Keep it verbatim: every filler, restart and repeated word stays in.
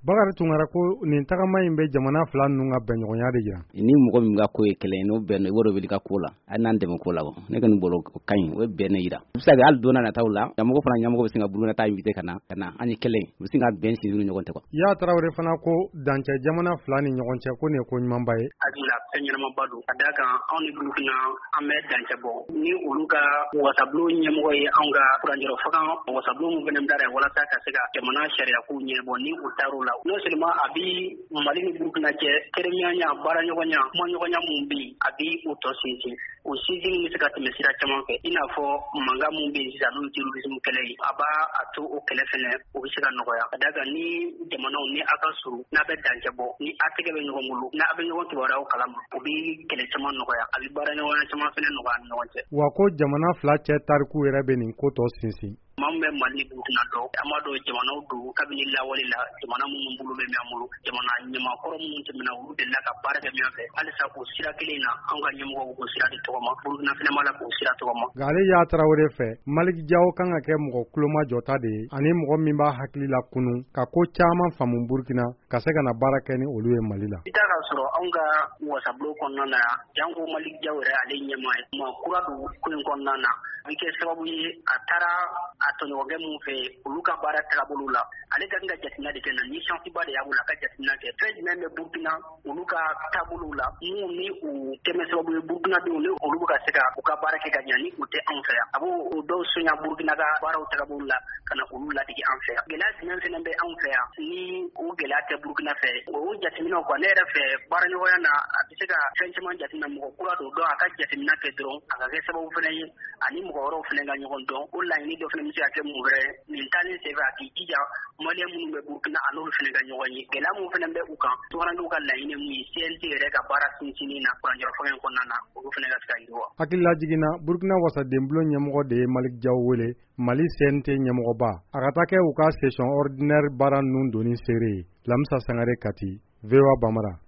Bakari Tunkara ko nin tagama in bɛ jamana fila ninnu ka bɛnɲɔgɔnya de jira. Ni mɔgɔ min ka ko ye kɛlɛ n'o bɛn i b'o wuli ka ko la a n'an dɛmɛ ko la ne ka nin bolo ka ɲi o ye bɛn ne jira. U bɛ se ka hali donna nataw la ɲamɔgɔ fana ɲamɔgɔ bɛ se ka Burukina ta invité ka na ka na an ni kɛlɛ u bɛ se ka bɛn sinsin ni ɲɔgɔn cɛ quoi. Yaya Tarawele fana ko dancɛ jamana fila ni ɲɔgɔn cɛ ko nin ye ko ɲumanba ye. Hakili la fɛn ɲɛnamaba don ka d'a kan anw ni Burukina an bɛ dancɛ bɔ ni olu ka wasabulon ɲɛmɔgɔ ye anw ka kuranjɔrɔ fakan wasabulon min fana bila walasa ka se ka jamana sariya ko ɲɛbɔ ni u taar'o la non seulement a bi Mali ni Burukina cɛ teremiya baara ɲɔgɔnya kuma ɲɔgɔnya mun bi a bi u tɔ sinsin o sinsin bɛ se ka tɛmɛ sira caman fɛ i n'a fɔ mankan mun bɛ sisan n'o terrorisme kɛlɛ ye a b'a a to o kɛlɛ fɛnɛ o bɛ se ka nɔgɔya ka d'a kan ni jamanaw ni a ka surun n'a bɛ dancɛ bɔ ni a tɛgɛ bɛ ɲɔgɔn bolo n'a bɛ ɲɔgɔn kibaruyaw kalama o bɛ kɛlɛ caman nɔgɔya a bɛ baara ɲɔgɔnya caman fɛnɛ nɔgɔya ni ɲɔgɔn cɛ. Wa ko jamana fila cɛ tariku yɛrɛ bɛ nin ko tɔ sinsin. Maa min bɛ Mali Burukina dɔn an b'a dɔn jamanaw don kabini lawale la jamana minnu bolo bɛ min bolo jamana ɲamakɔrɔ minnu tɛmɛna olu delila ka baara kɛ min fɛ halisa o sira kelen na an ka ɲɛmɔgɔw k'o sira de tɔgɔma Burukina fana b'a la k'o sira tɔgɔma. Nka ale Yaya Tarawele fɛ Maliki Jawo kan ka kɛ mɔgɔ kulomajɔta de ye ani mɔgɔ min b'a hakili la kunun ka ko caman faamu Burukina ka se ka na baara kɛ ni olu ye Mali la. I t'a k'a sɔrɔ anw ka wasabulon kɔnɔna na janko Maliki Jawo yɛrɛ ale ɲɛmaa ye maa kura don ko in kɔnɔna na a bɛ kɛ sababu ye a taara a tɔɲɔgɔnkɛ mun fɛ olu ka baara tagabolo la ale ka kan ka jateminɛ de kɛ na ni chantiba de y'a bolo a ka jateminɛ kɛ fɛn jumɛn bɛ Burukina olu ka taabolo la mun ni u tɛmɛ sababu ye Burukina denw ni olu bɛ ka se ka u ka baara kɛ ka ɲɛ ni u tɛ anw fɛ yan a b'o o dɔw sonya Burukina ka baaraw tagabolo la ka na olu ladege an fɛ yan gɛlɛya jumɛn fɛnɛ bɛ anw fɛ yan ni o gɛlɛya tɛ Burukina fɛ o jateminɛw quoi ne yɛrɛ fɛ baara ɲɔgɔnya na a bɛ se ka fɛn caman jateminɛ mɔgɔ kura don dɔn a ka jateminɛ kɛ dɔrɔn a ka kɛ sababu fɛnɛ ye ani mɔgɔ wɛrɛw fɛnɛ ka ɲɔgɔn dɔn o laɲini dɔ fɛnɛ bɛ se ka kɛ mun wɛrɛ nin taalen senfɛ a k'i jija maliyɛn minnu bɛ Burukina a n'olu fɛnɛ ka ɲɔgɔn ye gɛlɛya mun fɛnɛ bɛ u kan Tunkarakew ka laɲini mun ye C N T yɛrɛ ka baara sinsinni na kuranjɔrɔ fanga in kɔnɔna na olu fɛnɛ ka se ka yiriwa. Hakilila jiginna Burukina wasadenbulon ɲɛmɔgɔ de ye Maliki Jawo wele Mali C N T ɲɛmɔgɔba a ka taa kɛ u ka session ordinaire baara ninnu donni seere ye Lamisa Sangare Kati V O A Bamara.